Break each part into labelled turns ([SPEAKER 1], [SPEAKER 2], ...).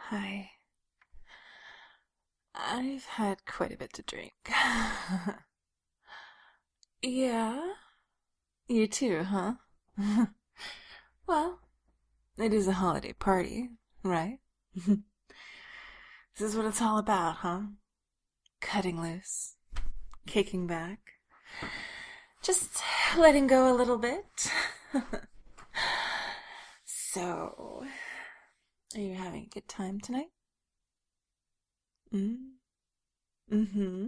[SPEAKER 1] Hi. I've had quite a bit to drink. Yeah? You too, huh? Well, it is a holiday party, right? This is what it's all about, huh? Cutting loose, kicking back, just letting go a little bit. So, are you having a good time tonight? Mm? Mm-hmm.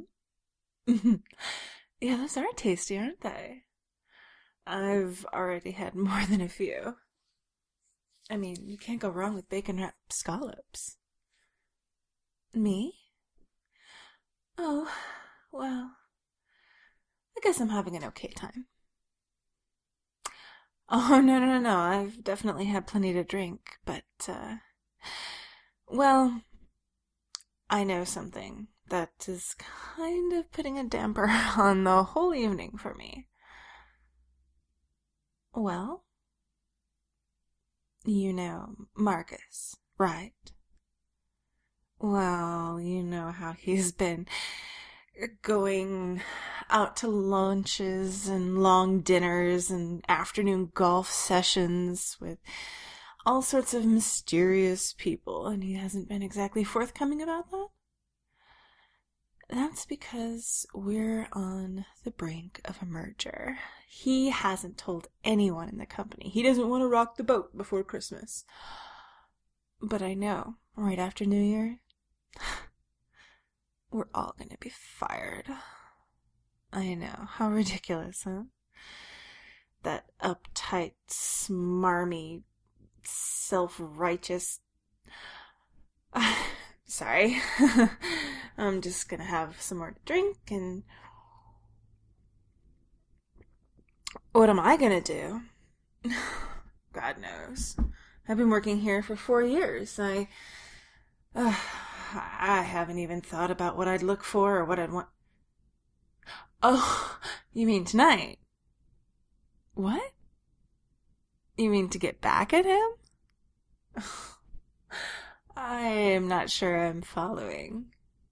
[SPEAKER 1] Yeah, those are tasty, aren't they? I've already had more than a few. I mean, you can't go wrong with bacon wrapped scallops. Me? Oh, well, I guess I'm having an okay time. Oh, no. I've definitely had plenty to drink, but, well, I know something that is kind of putting a damper on the whole evening for me. Well, you know Marcus, right? Well, you know how he's been going out to lunches and long dinners and afternoon golf sessions with all sorts of mysterious people, and he hasn't been exactly forthcoming about that? That's because we're on the brink of a merger. He hasn't told anyone in the company. He doesn't want to rock the boat before Christmas. But I know, right after New Year, we're all gonna be fired. I know. How ridiculous, huh? That uptight, smarmy, self-righteous... Sorry. I'm just gonna have some more to drink and... What am I gonna do? God knows. I've been working here for 4 years. I haven't even thought about what I'd look for or what I'd want. Oh, you mean tonight? What? You mean to get back at him? I am not sure I'm following.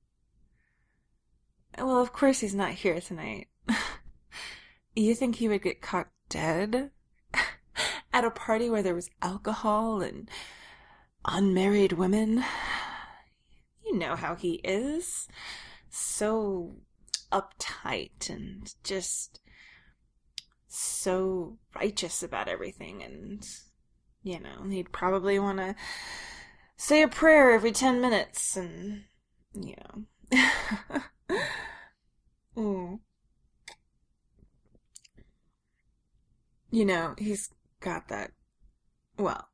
[SPEAKER 1] Well, of course he's not here tonight. You think he would get caught dead? At a party where there was alcohol and unmarried women? You know how he is. So uptight and just so righteous about everything, and he'd probably want to say a prayer every 10 minutes and you know. mm. He's got that, well,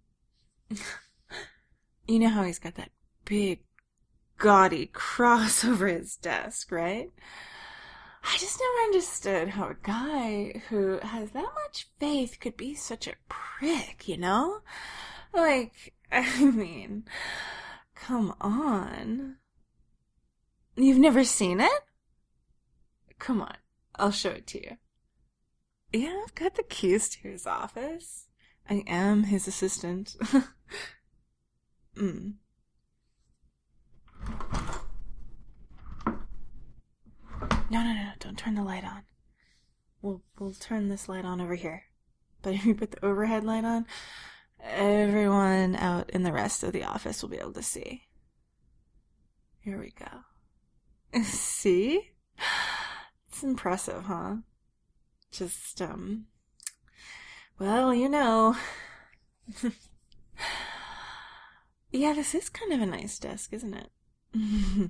[SPEAKER 1] you know how he's got that big gaudy cross over his desk, right? I just never understood how a guy who has that much faith could be such a prick, you know? Like, I mean, come on. You've never seen it? Come on, I'll show it to you. Yeah, I've got the keys to his office. I am his assistant. mm. No, don't turn the light on. We'll turn this light on over here. But if you put the overhead light on, everyone out in the rest of the office will be able to see. Here we go. See? It's impressive, huh? Just, well, Yeah, this is kind of a nice desk, isn't it?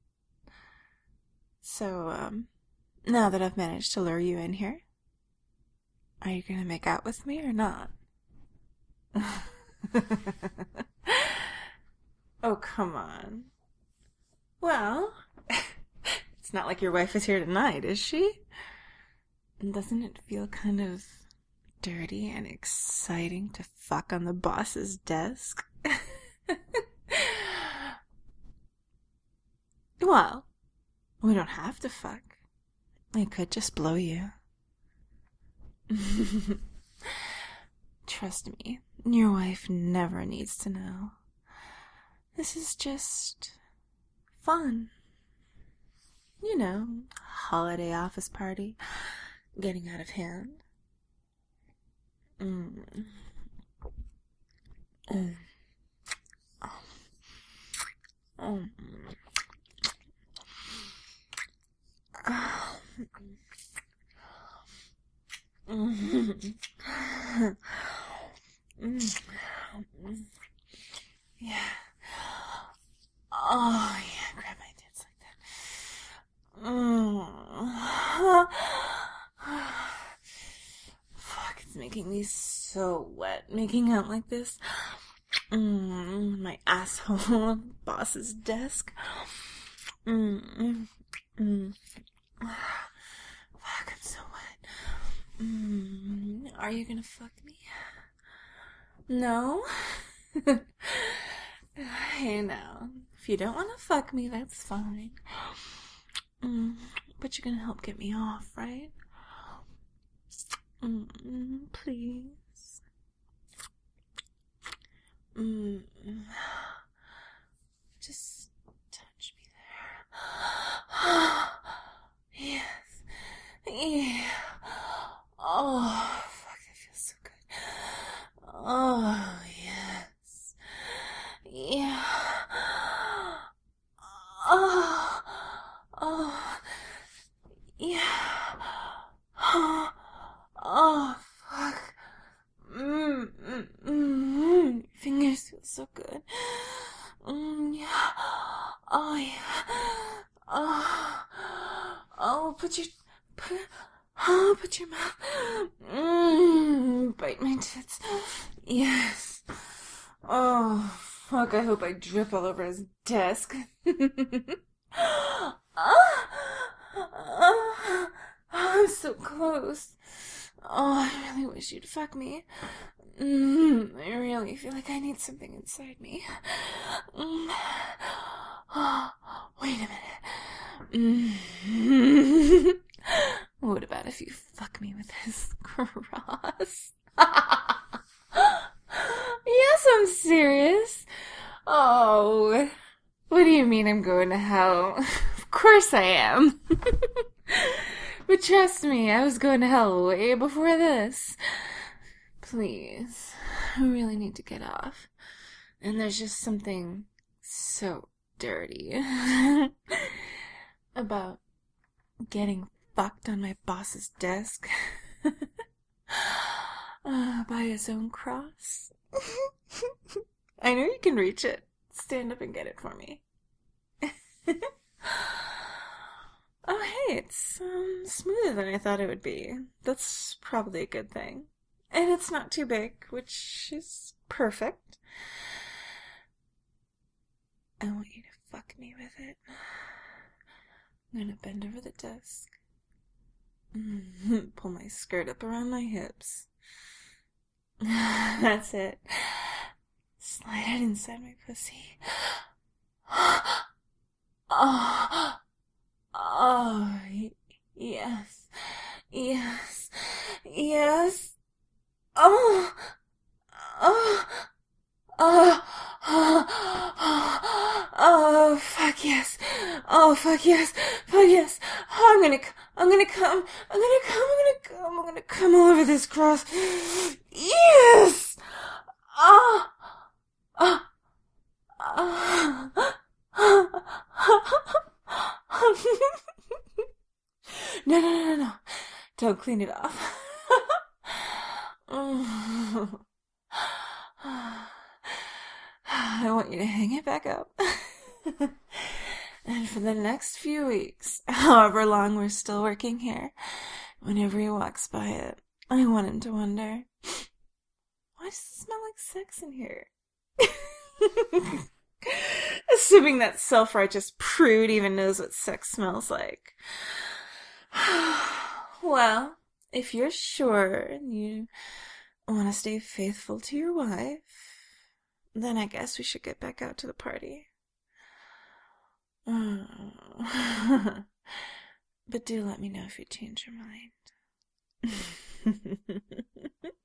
[SPEAKER 1] So, now that I've managed to lure you in here, are you gonna make out with me or not? Oh, come on. Well, it's not like your wife is here tonight, is she? Doesn't it feel kind of dirty and exciting to fuck on the boss's desk? Well, we don't have to fuck. I could just blow you. Trust me, your wife never needs to know. This is just fun. You know, holiday office party, getting out of hand. Mm. Mm. Oh. Oh. Yeah. Oh, yeah, grab my tits like that. Fuck, it's making me so wet. Making out like this. My asshole boss's desk. Fuck, I'm so wet. Are you gonna fuck me? No? Hey, now. If you don't want to fuck me, that's fine. But you're gonna help get me off, right? Please. Just touch me there. Yes. Yeah. Oh, fuck, that feels so good. Oh, yes. Yeah. Oh. Oh. Yeah. Oh, fuck. Fingers feel so good. Yeah. Oh, yeah. Oh, put your mouth. Bite my tits. Yes. Oh, fuck, I hope I drip all over his desk. I'm so close. Oh, I really wish you'd fuck me. I really feel like I need something inside me. Wait a minute. What about if you fuck me with this cross? Yes, I'm serious. Oh, what do you mean I'm going to hell? Of course I am. But trust me, I was going to hell way before this. Please, I really need to get off. And there's just something so dirty about getting fucked on my boss's desk by his own cross. I know you can reach it. Stand up and get it for me. Oh, hey, it's smoother than I thought it would be. That's probably a good thing. And it's not too big, which is perfect. I want you to fuck me with it. I'm gonna bend over the desk. Pull my skirt up around my hips. That's it. Slide it inside my pussy. Oh, oh, yes, yes, yes. Oh, oh, oh, oh, fuck yes. Oh, fuck yes. Fuck yes. Oh, I'm gonna come all over this cross. Yes. Oh, oh, oh. No. Don't clean it off. I want you to hang it back up. And for the next few weeks, however long we're still working here, whenever he walks by it, I want him to wonder, why does it smell like sex in here? Assuming that self-righteous prude even knows what sex smells like. Well, if you're sure you want to stay faithful to your wife, then I guess we should get back out to the party. But do let me know if you change your mind.